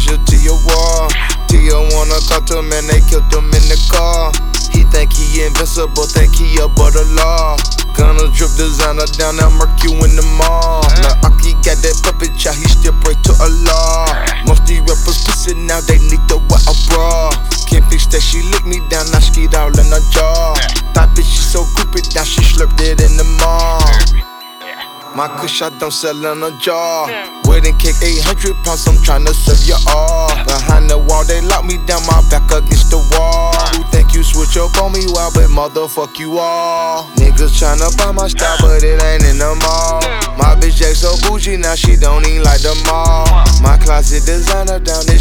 exposure to your wall. Tia wanna talk to him and they killed him in the car. He think he invincible, think he above the law. Gonna drip designer down that murk you in the mall. Now Aki got that puppet child, he still pray to Allah. Most these rappers pussy now, they need to wear a bra. Can't fix that, she lick me down, now skeet all in her jaw. That bitch, she so goopy, now she slurped it in the mall. My kush I don't sell in a jar. Wedding cake 800 pounds, I'm tryna serve you all. Behind the wall, they lock me down, my back against the wall. Who think you switch up on me, well, but motherfuck you all. Niggas tryna buy my style, but it ain't in the mall. My bitch Jack so bougie, now she don't even like the mall. My closet designer down this